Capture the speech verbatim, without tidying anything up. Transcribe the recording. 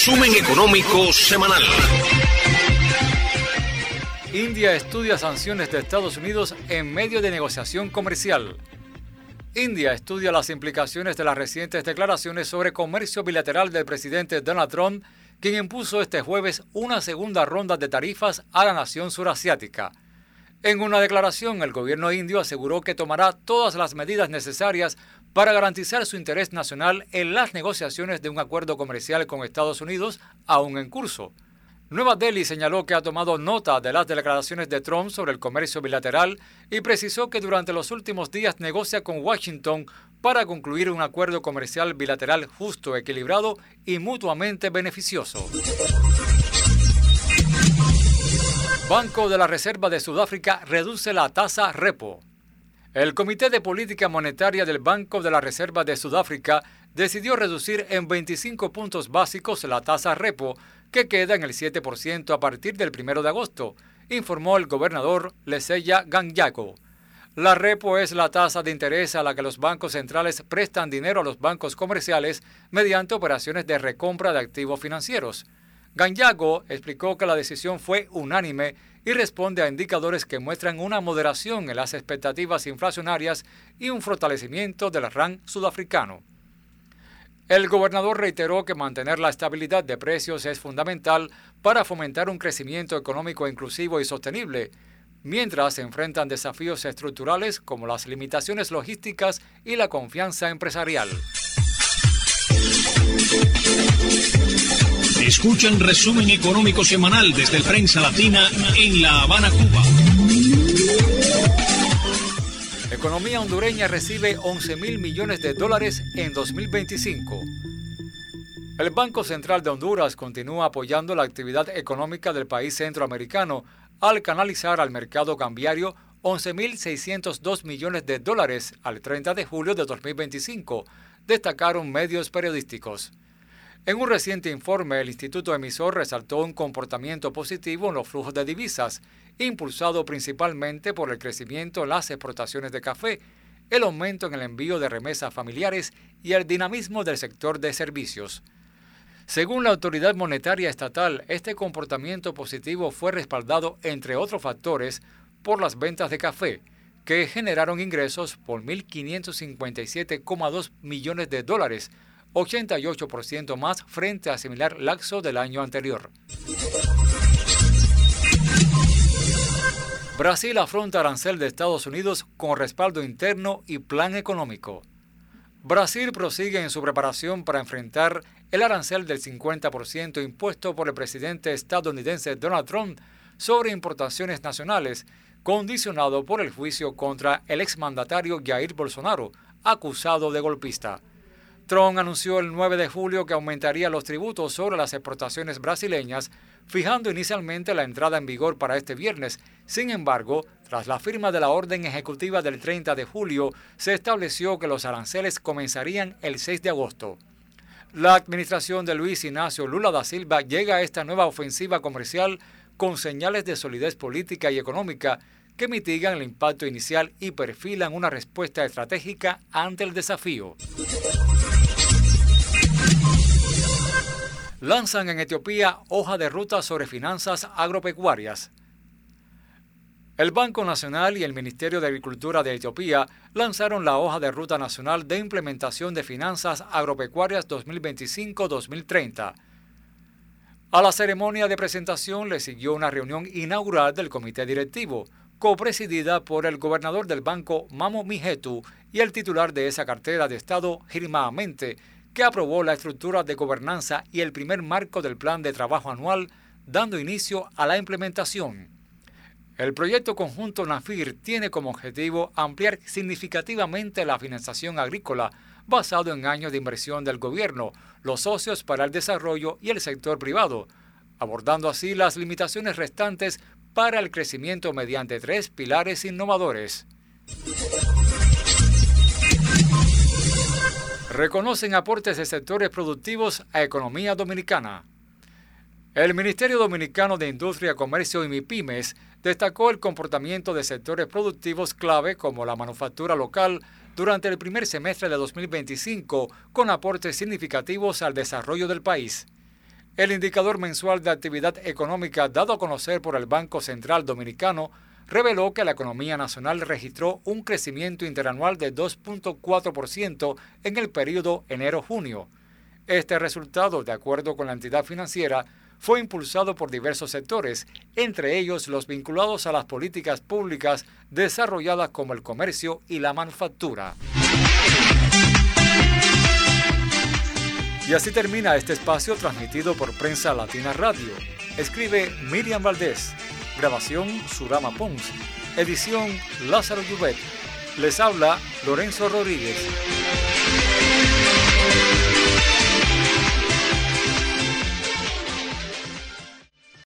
Resumen económico semanal. India estudia sanciones de Estados Unidos en medio de negociación comercial. India estudia las implicaciones de las recientes declaraciones sobre comercio bilateral del presidente Donald Trump, quien impuso este jueves una segunda ronda de tarifas a la nación surasiática. En una declaración, el gobierno indio aseguró que tomará todas las medidas necesarias para garantizar su interés nacional en las negociaciones de un acuerdo comercial con Estados Unidos aún en curso. Nueva Delhi señaló que ha tomado nota de las declaraciones de Trump sobre el comercio bilateral y precisó que durante los últimos días negocia con Washington para concluir un acuerdo comercial bilateral justo, equilibrado y mutuamente beneficioso. Banco de la Reserva de Sudáfrica reduce la tasa repo. El Comité de Política Monetaria del Banco de la Reserva de Sudáfrica decidió reducir en veinticinco puntos básicos la tasa repo, que queda en el siete por ciento a partir del primero de agosto, informó el gobernador Leseya Ganyago. La repo es la tasa de interés a la que los bancos centrales prestan dinero a los bancos comerciales mediante operaciones de recompra de activos financieros. Ganyago explicó que la decisión fue unánime y responde a indicadores que muestran una moderación en las expectativas inflacionarias y un fortalecimiento del rand sudafricano. El gobernador reiteró que mantener la estabilidad de precios es fundamental para fomentar un crecimiento económico inclusivo y sostenible, mientras se enfrentan desafíos estructurales como las limitaciones logísticas y la confianza empresarial. Escuchan Resumen Económico Semanal desde el Prensa Latina en La Habana, Cuba. La economía hondureña recibe once mil millones de dólares en dos mil veinticinco. El Banco Central de Honduras continúa apoyando la actividad económica del país centroamericano al canalizar al mercado cambiario once mil seiscientos dos millones de dólares al treinta de julio de dos mil veinticinco, destacaron medios periodísticos. En un reciente informe, el Instituto Emisor resaltó un comportamiento positivo en los flujos de divisas, impulsado principalmente por el crecimiento en las exportaciones de café, el aumento en el envío de remesas familiares y el dinamismo del sector de servicios. Según la autoridad monetaria estatal, este comportamiento positivo fue respaldado, entre otros factores, por las ventas de café, que generaron ingresos por mil quinientos cincuenta y siete coma dos millones de dólares, ochenta y ocho por ciento más frente a similar lapso del año anterior. Brasil afronta arancel de Estados Unidos con respaldo interno y plan económico. Brasil prosigue en su preparación para enfrentar el arancel del cincuenta por ciento impuesto por el presidente estadounidense Donald Trump sobre importaciones nacionales, condicionado por el juicio contra el exmandatario Jair Bolsonaro, acusado de golpista. Trump anunció el nueve de julio que aumentaría los tributos sobre las exportaciones brasileñas, fijando inicialmente la entrada en vigor para este viernes. Sin embargo, tras la firma de la orden ejecutiva del treinta de julio, se estableció que los aranceles comenzarían el seis de agosto. La administración de Luis Ignacio Lula da Silva llega a esta nueva ofensiva comercial con señales de solidez política y económica que mitigan el impacto inicial y perfilan una respuesta estratégica ante el desafío. Lanzan en Etiopía hoja de ruta sobre finanzas agropecuarias. El Banco Nacional y el Ministerio de Agricultura de Etiopía lanzaron la hoja de ruta nacional de implementación de finanzas agropecuarias dos mil veinticinco a dos mil treinta. A la ceremonia de presentación le siguió una reunión inaugural del comité directivo, copresidida por el gobernador del banco Mamo Mihetu y el titular de esa cartera de Estado, Hirma Amente, que aprobó la estructura de gobernanza y el primer marco del plan de trabajo anual, dando inicio a la implementación. El proyecto conjunto NAFIR tiene como objetivo ampliar significativamente la financiación agrícola basado en años de inversión del gobierno, los socios para el desarrollo y el sector privado, abordando así las limitaciones restantes para el crecimiento mediante tres pilares innovadores. Reconocen aportes de sectores productivos a economía dominicana. El Ministerio Dominicano de Industria, Comercio y MIPYMES destacó el comportamiento de sectores productivos clave como la manufactura local durante el primer semestre de dos mil veinticinco, con aportes significativos al desarrollo del país. El indicador mensual de actividad económica dado a conocer por el Banco Central Dominicano reveló que la economía nacional registró un crecimiento interanual de dos punto cuatro por ciento en el periodo enero-junio. Este resultado, de acuerdo con la entidad financiera, fue impulsado por diversos sectores, entre ellos los vinculados a las políticas públicas desarrolladas como el comercio y la manufactura. Y así termina este espacio transmitido por Prensa Latina Radio. Escribe Miriam Valdés. Grabación Surama Pons. Edición Lázaro Llubet. Les habla Lorenzo Rodríguez.